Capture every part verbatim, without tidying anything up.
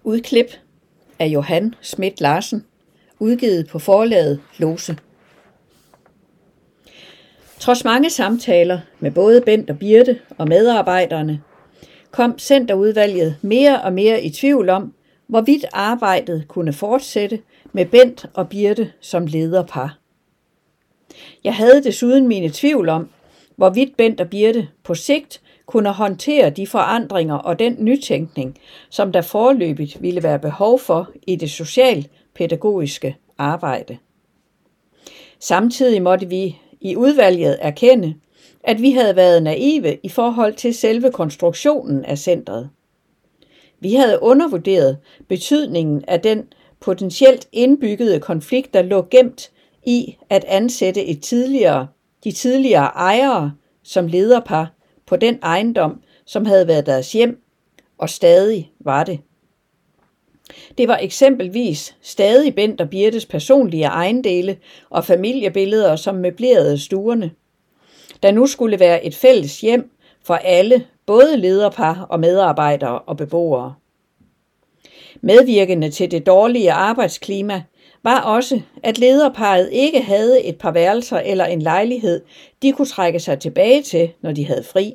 Udklip af Johan Schmidt Larsen, udgivet på forlaget Lose. Trods mange samtaler med både Bent og Birte og medarbejderne, kom centerudvalget mere og mere i tvivl om, hvorvidt arbejdet kunne fortsætte med Bent og Birte som lederpar. Jeg havde desuden mine tvivl om, hvorvidt Bent og Birte på sigt kunne håndtere de forandringer og den nytænkning, som der foreløbigt ville være behov for i det socialpædagogiske arbejde. Samtidig måtte vi i udvalget erkende, at vi havde været naive i forhold til selve konstruktionen af centret. Vi havde undervurderet betydningen af den potentielt indbyggede konflikt, der lå gemt i at ansætte et tidligere, de tidligere ejere som lederpar på den ejendom, som havde været deres hjem, og stadig var det. Det var eksempelvis stadig Bent og Birtes personlige ejendele og familiebilleder, som møblerede stuerne, der nu skulle være et fælles hjem for alle, både lederpar og medarbejdere og beboere. Medvirkende til det dårlige arbejdsklima var også, at lederparret ikke havde et par værelser eller en lejlighed, de kunne trække sig tilbage til, når de havde fri.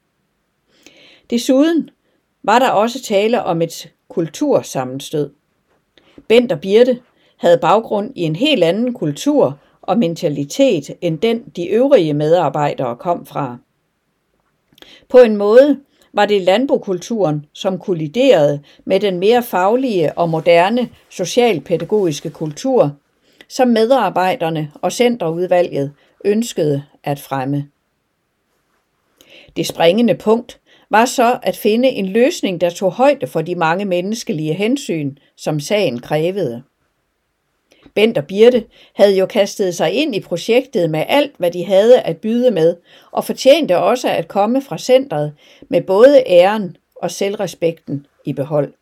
Desuden var der også tale om et kultursammenstød. Bent og Birte havde baggrund i en helt anden kultur og mentalitet end den, de øvrige medarbejdere kom fra. På en måde var det landbokulturen, som kolliderede med den mere faglige og moderne socialpædagogiske kultur, som medarbejderne og centerudvalget ønskede at fremme. Det springende punkt var så at finde en løsning, der tog højde for de mange menneskelige hensyn, som sagen krævede. Bent og Birte havde jo kastet sig ind i projektet med alt, hvad de havde at byde med, og fortjente også at komme fra centret med både æren og selvrespekten i behold.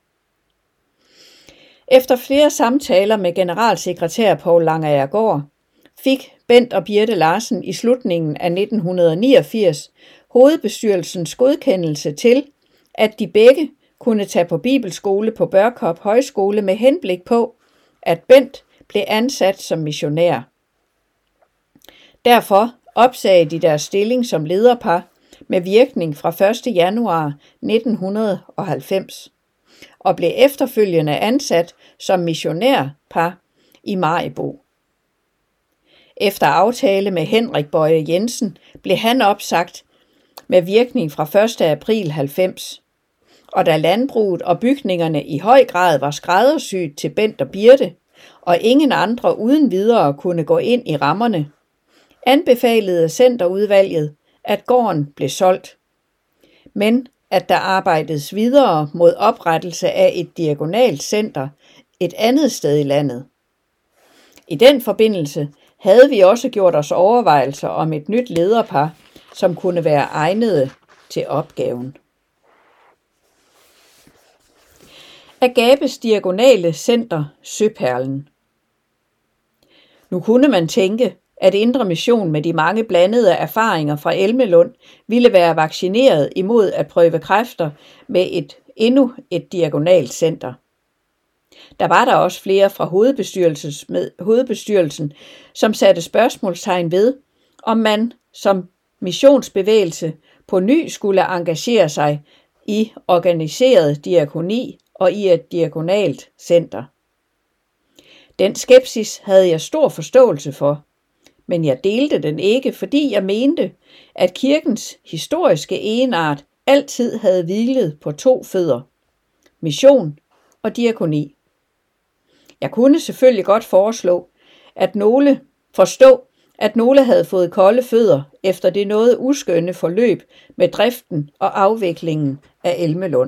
Efter flere samtaler med generalsekretær Poul Langagergaard, fik Bent og Birte Larsen i slutningen af nitten niogfirs hovedbestyrelsens godkendelse til, at de begge kunne tage på bibelskole på Børkop Højskole med henblik på, at Bent blev ansat som missionær. Derfor opsagde de deres stilling som lederpar med virkning fra første januar nitten halvfems og blev efterfølgende ansat som missionærpar i Maribo. Efter aftale med Henrik Bøje Jensen blev han opsagt med virkning fra første april halvfems, og da landbruget og bygningerne i høj grad var skræddersyet til Bent og Birte, og ingen andre uden videre kunne gå ind i rammerne, anbefalede centerudvalget, at gården blev solgt, men at der arbejdedes videre mod oprettelse af et diakonalt center et andet sted i landet. I den forbindelse havde vi også gjort os overvejelser om et nyt lederpar, som kunne være egnede til opgaven. Agabes diakonale center Søperlen. Nu kunne man tænke, at Indre Mission med de mange blandede erfaringer fra Elmelund ville være vaccineret imod at prøve kræfter med et endnu et diakonalt center. Der var der også flere fra med hovedbestyrelsen, som satte spørgsmålstegn ved, om man som missionsbevægelse på ny skulle engagere sig i organiseret diakoni og i et diakonalt center. Den skepsis havde jeg stor forståelse for, men jeg delte den ikke, fordi jeg mente, at kirkens historiske egenart altid havde hvilet på to fødder: mission og diakoni. Jeg kunne selvfølgelig godt foreslå, at nogle forstå, at nogle havde fået kolde fødder efter det noget uskønne forløb med driften og afviklingen af Elmelund.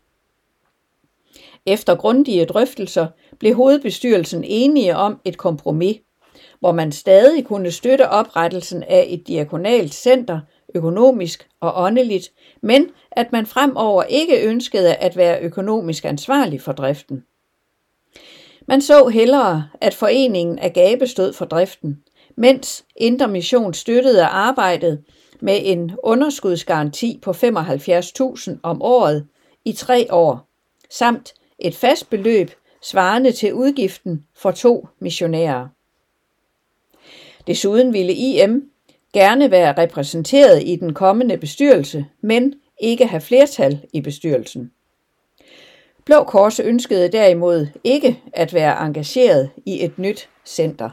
Efter grundige drøftelser blev hovedbestyrelsen enige om et kompromis, hvor man stadig kunne støtte oprettelsen af et diakonalt center økonomisk og åndeligt, men at man fremover ikke ønskede at være økonomisk ansvarlig for driften. Man så hellere, at foreningen Agape stod for driften, mens Indre Mission støttede arbejdet med en underskudsgaranti på femoghalvfjerds tusind om året i tre år, samt et fast beløb svarende til udgiften for to missionærer. Desuden ville I M gerne være repræsenteret i den kommende bestyrelse, men ikke have flertal i bestyrelsen. Blå Kors ønskede derimod ikke at være engageret i et nyt center.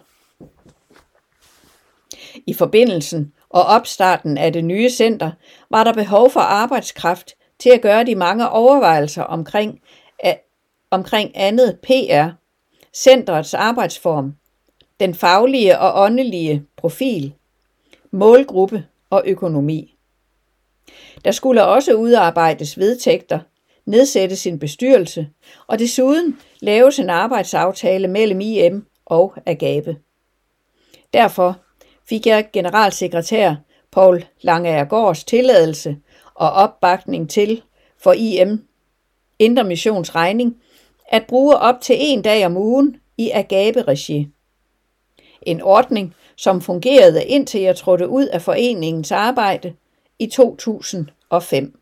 I forbindelsen og opstarten af det nye center var der behov for arbejdskraft til at gøre de mange overvejelser omkring, omkring andet P R, centerets arbejdsform, den faglige og åndelige profil, målgruppe og økonomi. Der skulle også udarbejdes vedtægter, nedsættes en bestyrelse og desuden laves en arbejdsaftale mellem I M og Agape. Derfor fik jeg generalsekretær Poul Langagergaards tilladelse og opbakning til for I M Indre Missions regning at bruge op til en dag om ugen i Agape-regi. En ordning, som fungerede indtil jeg trådte ud af foreningens arbejde i to tusind og fem.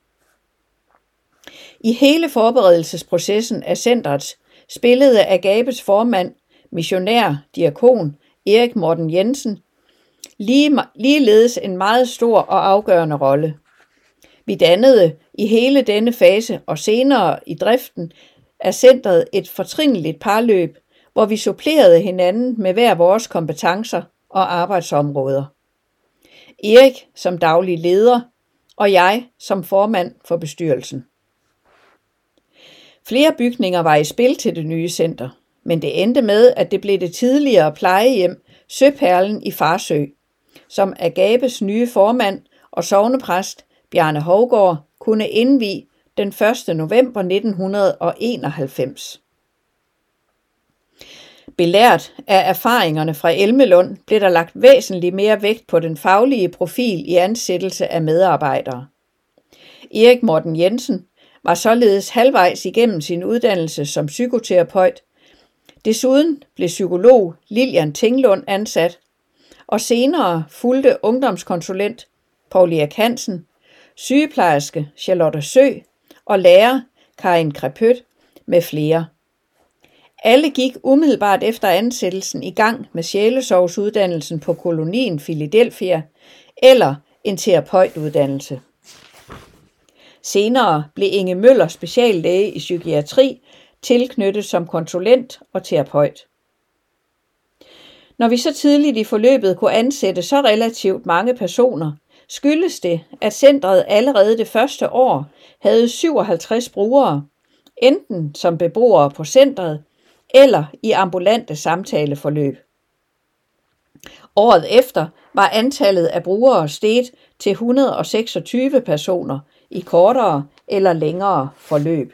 I hele forberedelsesprocessen af centret spillede Agapes formand, missionær, diakon Erik Morten Jensen, lige, ligeledes en meget stor og afgørende rolle. Vi dannede i hele denne fase og senere i driften af centret et fortrinligt parløb, hvor vi supplerede hinanden med hver vores kompetencer og arbejdsområder. Erik som daglig leder, og jeg som formand for bestyrelsen. Flere bygninger var i spil til det nye center, men det endte med, at det blev det tidligere plejehjem Søperlen i Farsø, som Agapes nye formand og sognepræst Bjarne Hovgaard kunne indvie den første november nitten enoghalvfems. Belært af erfaringerne fra Elmelund blev der lagt væsentligt mere vægt på den faglige profil i ansættelse af medarbejdere. Erik Morten Jensen var således halvvejs igennem sin uddannelse som psykoterapeut. Desuden blev psykolog Lilian Tinglund ansat, og senere fulgte ungdomskonsulent Poul Erik Hansen, sygeplejerske Charlotte Sø og lærer Karin Krepøt med flere. Alle gik umiddelbart efter ansættelsen i gang med sjælesorgsuddannelsen på kolonien Philadelphia eller en terapeutuddannelse. Senere blev Inge Møller speciallæge i psykiatri tilknyttet som konsulent og terapeut. Når vi så tidligt i forløbet kunne ansætte så relativt mange personer, skyldes det, at centret allerede det første år havde syvoghalvtreds brugere, enten som beboere på centret eller i ambulante samtaleforløb. Året efter var antallet af brugere steget til et hundrede og seksogtyve personer i kortere eller længere forløb.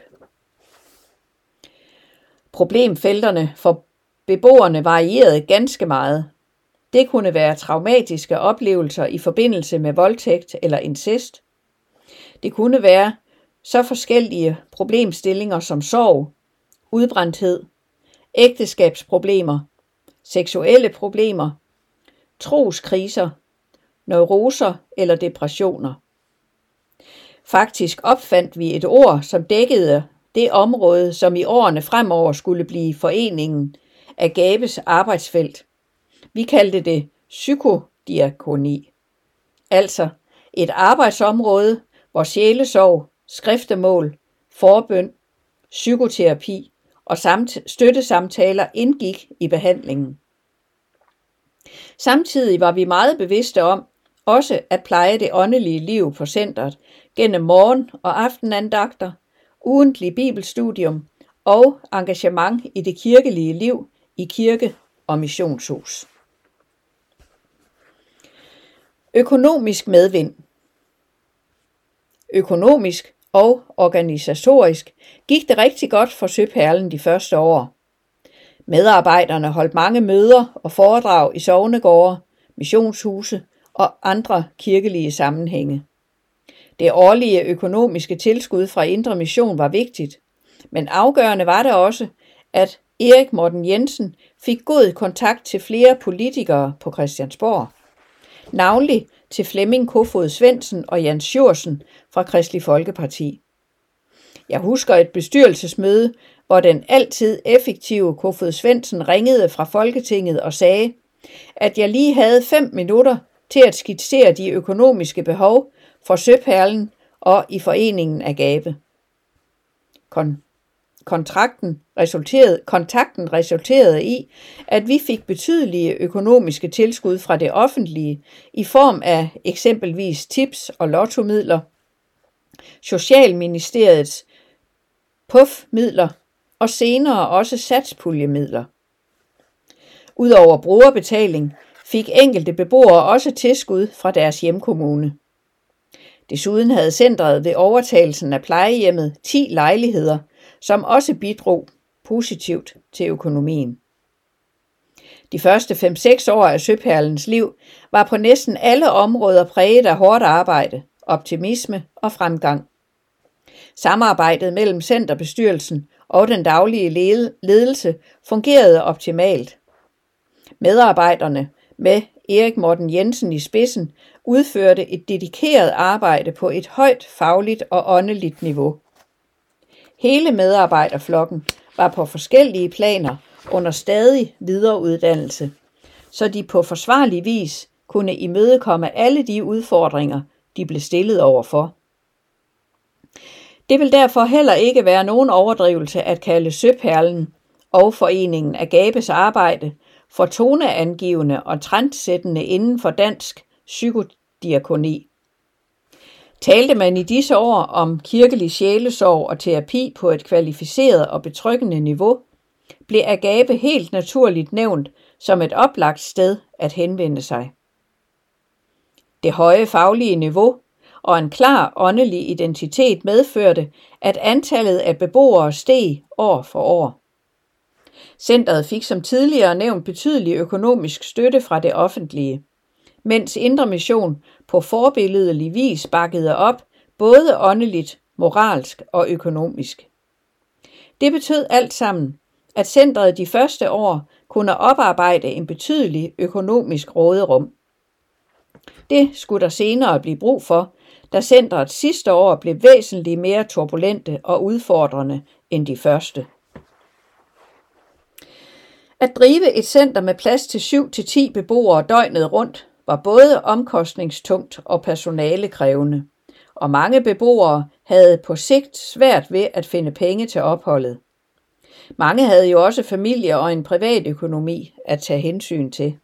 Problemfelterne for beboerne varierede ganske meget. Det kunne være traumatiske oplevelser i forbindelse med voldtægt eller incest. Det kunne være så forskellige problemstillinger som sorg, udbrændthed, ægteskabsproblemer, seksuelle problemer, troskriser, neuroser eller depressioner. Faktisk opfandt vi et ord, som dækkede det område, som i årene fremover skulle blive foreningen Agapes arbejdsfelt. Vi kaldte det psykodiakoni, altså et arbejdsområde, hvor sjælesorg, skriftemål, forbøn, psykoterapi og samt støttesamtaler indgik i behandlingen. Samtidig var vi meget bevidste om også at pleje det åndelige liv på centret gennem morgen- og aftenandagter, ugentlig bibelstudium og engagement i det kirkelige liv i kirke og missionshus. Økonomisk medvind. Økonomisk og organisatorisk gik det rigtig godt for Søperlen de første år. Medarbejderne holdt mange møder og foredrag i sognegårde, missionshuse og andre kirkelige sammenhænge. Det årlige økonomiske tilskud fra Indre Mission var vigtigt, men afgørende var det også, at Erik Morten Jensen fik god kontakt til flere politikere på Christiansborg, navnlig til Flemming Kofod Svendsen og Jens Sjursen fra Kristelig Folkeparti. Jeg husker et bestyrelsesmøde, hvor den altid effektive Kofod Svendsen ringede fra Folketinget og sagde, at jeg lige havde fem minutter til at skitsere de økonomiske behov for Søperlen og i foreningen Agape. Kon- kontrakten resulterede, kontakten resulterede i, at vi fik betydelige økonomiske tilskud fra det offentlige i form af eksempelvis tips og lottomidler, Socialministeriets P U F-midler og senere også satspuljemidler. Udover brugerbetaling fik enkelte beboere også tilskud fra deres hjemkommune. Desuden havde centret ved overtagelsen af plejehjemmet ti lejligheder, som også bidrog positivt til økonomien. De første fem seks år af Søperlens liv var på næsten alle områder præget af hårdt arbejde, optimisme og fremgang. Samarbejdet mellem centerbestyrelsen og den daglige ledelse fungerede optimalt. Medarbejderne med Erik Morten Jensen i spidsen udførte et dedikeret arbejde på et højt fagligt og åndeligt niveau. Hele medarbejderflokken var på forskellige planer under stadig videreuddannelse, så de på forsvarlig vis kunne imødekomme alle de udfordringer, de blev stillet overfor. Det vil derfor heller ikke være nogen overdrivelse at kalde Søperlen og foreningen Agapes arbejde for toneangivende og trendsættende inden for dansk psykodiakoni. Talte man i disse år om kirkelig sjælesorg og terapi på et kvalificeret og betryggende niveau, blev Agape helt naturligt nævnt som et oplagt sted at henvende sig. Det høje faglige niveau og en klar åndelig identitet medførte, at antallet af beboere steg år for år. Centret fik som tidligere nævnt betydelig økonomisk støtte fra det offentlige, mens Indre Mission på forbilledelig vis bakkede op både åndeligt, moralsk og økonomisk. Det betød alt sammen, at centret de første år kunne oparbejde en betydelig økonomisk råderum. Det skulle der senere blive brug for, da centret sidste år blev væsentligt mere turbulente og udfordrende end de første. At drive et center med plads til syv til ti beboere døgnet rundt var både omkostningstungt og personalekrævende, og mange beboere havde på sigt svært ved at finde penge til opholdet. Mange havde jo også familie og en privatøkonomi at tage hensyn til.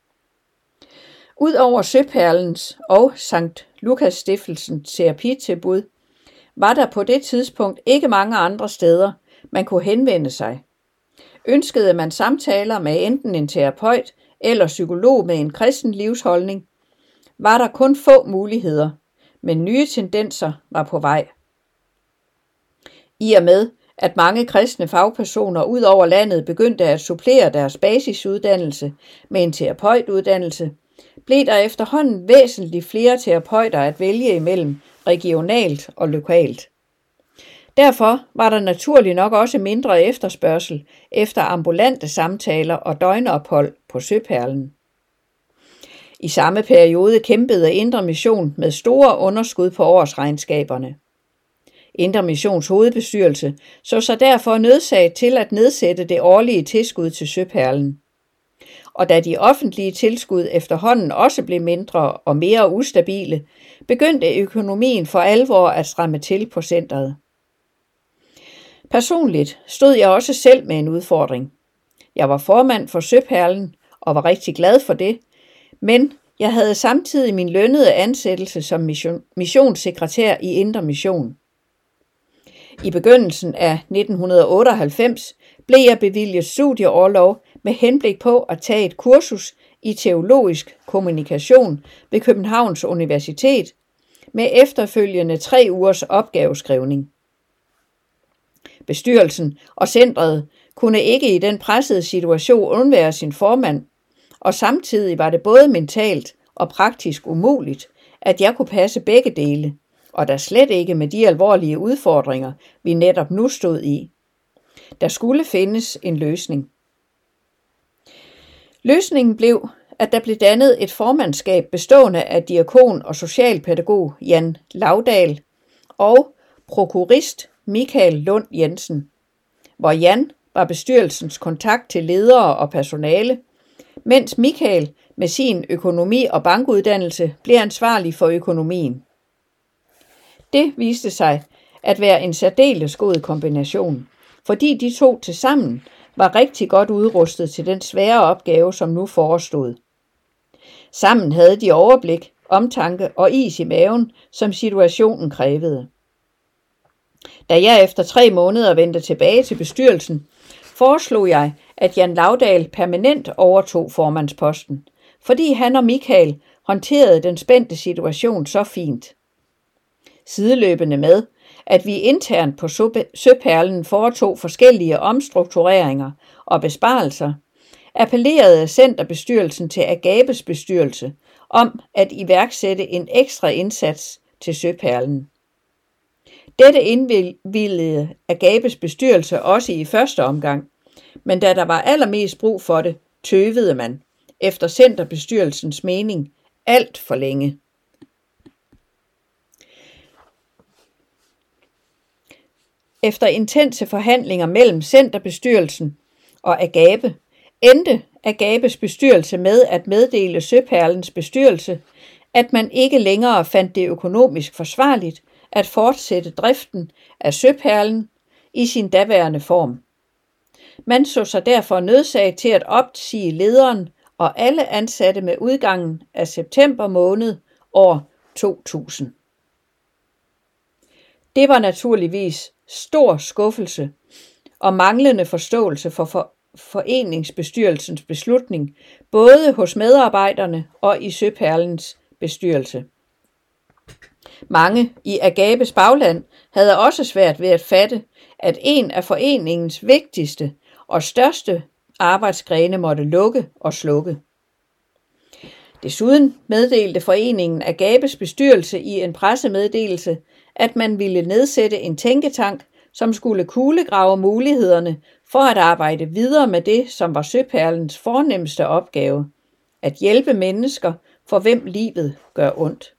Udover Søperlens og Sankt Lukas Stiftelsens terapitilbud, var der på det tidspunkt ikke mange andre steder, man kunne henvende sig. Ønskede man samtaler med enten en terapeut eller psykolog med en kristen livsholdning, var der kun få muligheder, men nye tendenser var på vej. I og med, at mange kristne fagpersoner ud over landet begyndte at supplere deres basisuddannelse med en terapeutuddannelse, blev der efterhånden væsentligt flere terapeuter at vælge imellem regionalt og lokalt. Derfor var der naturligt nok også mindre efterspørgsel efter ambulante samtaler og døgnophold på Søperlen. I samme periode kæmpede Indre Mission med store underskud på årsregnskaberne. Indre Missions hovedbestyrelse så sig derfor nødsaget til at nedsætte det årlige tilskud til Søperlen. Og da de offentlige tilskud efterhånden også blev mindre og mere ustabile, begyndte økonomien for alvor at stramme til på centret. Personligt stod jeg også selv med en udfordring. Jeg var formand for Søperlen og var rigtig glad for det, men jeg havde samtidig min lønnede ansættelse som mission, missionssekretær i Indre Mission. I begyndelsen af nitten otteoghalvfems blev jeg bevilget studieorlov med henblik på at tage et kursus i teologisk kommunikation ved Københavns Universitet med efterfølgende tre ugers opgaveskrivning. Bestyrelsen og centret kunne ikke i den pressede situation undvære sin formand, og samtidig var det både mentalt og praktisk umuligt, at jeg kunne passe begge dele, og da slet ikke med de alvorlige udfordringer, vi netop nu stod i. Der skulle findes en løsning. Løsningen blev, at der blev dannet et formandskab bestående af diakon og socialpædagog Jan Laudal og prokurist Michael Lund Jensen, hvor Jan var bestyrelsens kontakt til ledere og personale, mens Michael med sin økonomi- og bankuddannelse blev ansvarlig for økonomien. Det viste sig at være en særdeles god kombination, fordi de to tilsammen var rigtig godt udrustet til den svære opgave, som nu forestod. Sammen havde de overblik, omtanke og is i maven, som situationen krævede. Da jeg efter tre måneder vendte tilbage til bestyrelsen, foreslog jeg, at Jan Laudal permanent overtog formandsposten, fordi han og Michael håndterede den spændte situation så fint. Sideløbende med, at vi internt på Søperlen foretog forskellige omstruktureringer og besparelser, appellerede Centerbestyrelsen til Agabes bestyrelse om at iværksætte en ekstra indsats til Søperlen. Dette indvilligede Agabes bestyrelse også i første omgang, men da der var allermest brug for det, tøvede man, efter Centerbestyrelsens mening, alt for længe. Efter intense forhandlinger mellem Centerbestyrelsen og Agabe, endte Agabes bestyrelse med at meddele Søperlens bestyrelse, at man ikke længere fandt det økonomisk forsvarligt at fortsætte driften af Søperlen i sin daværende form. Man så sig derfor nødsaget til at opsige lederen og alle ansatte med udgangen af september måned år to tusind. Det var naturligvis stor skuffelse og manglende forståelse for, for foreningsbestyrelsens beslutning, både hos medarbejderne og i Søperlens bestyrelse. Mange i Agabes bagland havde også svært ved at fatte, at en af foreningens vigtigste og største arbejdsgrene måtte lukke og slukke. Desuden meddelte foreningen Agabes bestyrelse i en pressemeddelelse, at man ville nedsætte en tænketank, som skulle kulegrave mulighederne for at arbejde videre med det, som var Søperlens fornemmeste opgave, at hjælpe mennesker, for hvem livet gør ondt.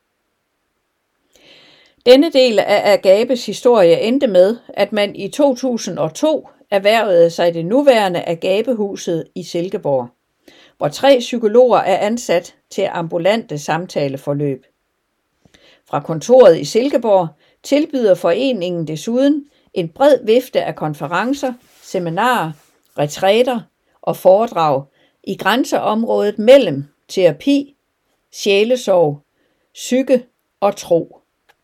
Denne del af Agabes historie endte med, at man i to tusind og to erhvervede sig det nuværende Agabehuset i Silkeborg, hvor tre psykologer er ansat til ambulante samtaleforløb. Fra kontoret i Silkeborg tilbyder foreningen desuden en bred vifte af konferencer, seminarer, retræter og foredrag i grænseområdet mellem terapi, sjælesorg, psyke og tro.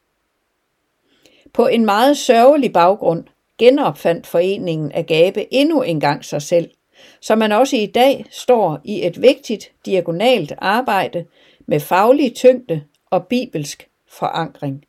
På en meget sørgelig baggrund genopfandt foreningen Agabe endnu engang sig selv, så man også i dag står i et vigtigt diagonalt arbejde med faglig tyngde og bibelsk forankring.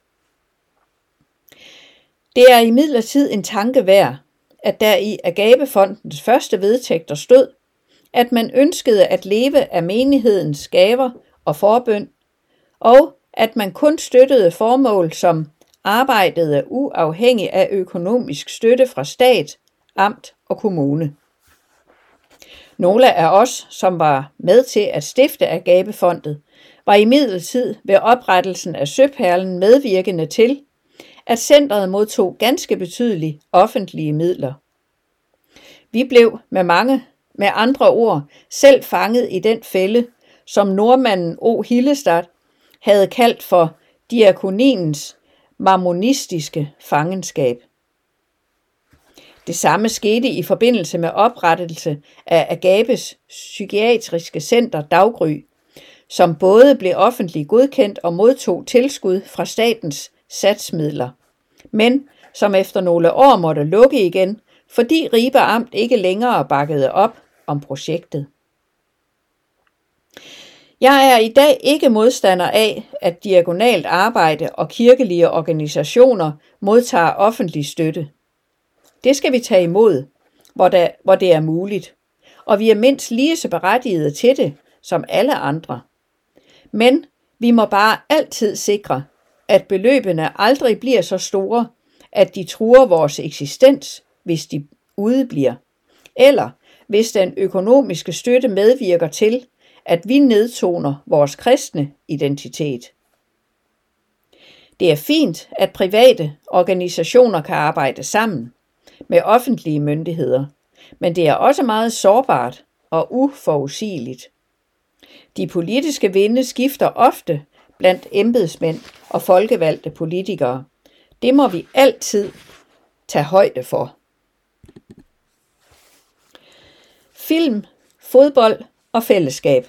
Det er imidlertid en tanke værd, at der i Agabefondens første vedtægter stod, at man ønskede at leve af menighedens gaver og forbøn, og at man kun støttede formål, som arbejdede uafhængigt af økonomisk støtte fra stat, amt og kommune. Nogle af os, som var med til at stifte Agabefondet, var imidlertid ved oprettelsen af Søperlen medvirkende til, at centret modtog ganske betydelige offentlige midler. Vi blev med mange, med andre ord, selv fanget i den fælde, som nordmanden O. Hillestad havde kaldt for diakoniens mammonistiske fangenskab. Det samme skete i forbindelse med oprettelse af Agabes psykiatriske center Daggry, som både blev offentligt godkendt og modtog tilskud fra statens satsmidler, men som efter nogle år måtte lukke igen, fordi Ribe Amt ikke længere bakkede op om projektet. Jeg er i dag ikke modstander af, at diagonalt arbejde og kirkelige organisationer modtager offentlig støtte. Det skal vi tage imod, hvor, der, hvor det er muligt, og vi er mindst lige så berettigede til det som alle andre. Men vi må bare altid sikre, at beløbene aldrig bliver så store, at de truer vores eksistens, hvis de udebliver, eller hvis den økonomiske støtte medvirker til, at vi nedtoner vores kristne identitet. Det er fint, at private organisationer kan arbejde sammen med offentlige myndigheder, men det er også meget sårbart og uforudsigeligt. De politiske vinde skifter ofte blandt embedsmænd og folkevalgte politikere. Det må vi altid tage højde for. Film, fodbold og fællesskab.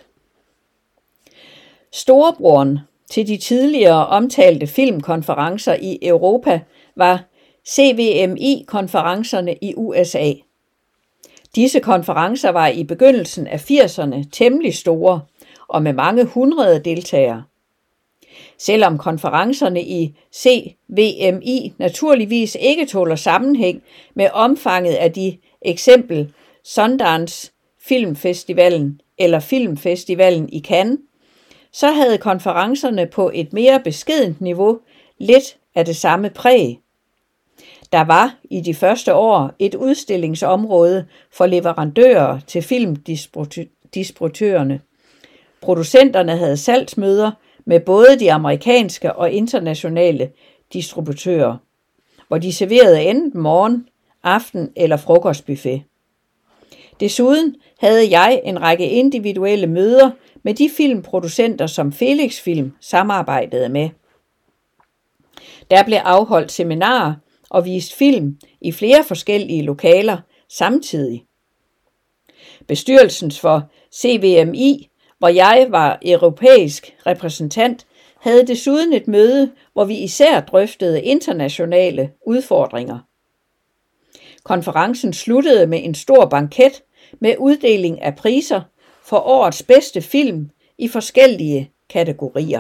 Storebroren til de tidligere omtalte filmkonferencer i Europa var C V M I-konferencerne i U S A. Disse konferencer var i begyndelsen af firserne temmelig store og med mange hundrede deltagere. Selvom konferencerne i C V M I naturligvis ikke tåler sammenhæng med omfanget af de eksempel Sundance Filmfestivalen eller Filmfestivalen i Cannes, så havde konferencerne på et mere beskedent niveau lidt af det samme præg. Der var i de første år et udstillingsområde for leverandører til filmdistributørerne. Producenterne havde salgsmøder med både de amerikanske og internationale distributører, hvor de serverede enten morgen, aften eller frokostbuffet. Desuden havde jeg en række individuelle møder med de filmproducenter, som Felix Film samarbejdede med. Der blev afholdt seminarer og vist film i flere forskellige lokaler samtidig. Bestyrelsen for C V M I, hvor jeg var europæisk repræsentant, havde desuden et møde, hvor vi især drøftede internationale udfordringer. Konferencen sluttede med en stor banket med uddeling af priser for årets bedste film i forskellige kategorier.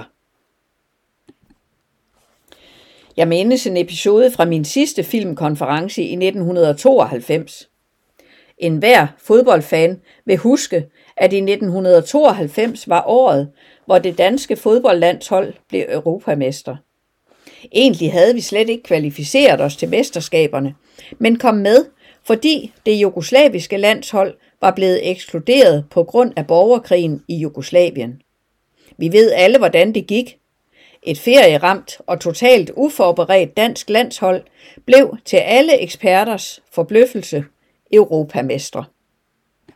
Jeg mindes en episode fra min sidste filmkonference i nitten tooghalvfems. Enhver fodboldfan vil huske, at i nitten tooghalvfems var året, hvor det danske fodboldlandshold blev europamester. Egentlig havde vi slet ikke kvalificeret os til mesterskaberne, men kom med, fordi det jugoslaviske landshold var blevet ekskluderet på grund af borgerkrigen i Jugoslavien. Vi ved alle, hvordan det gik. Et ferieramt og totalt uforberedt dansk landshold blev til alle eksperters forbløffelse europamestre.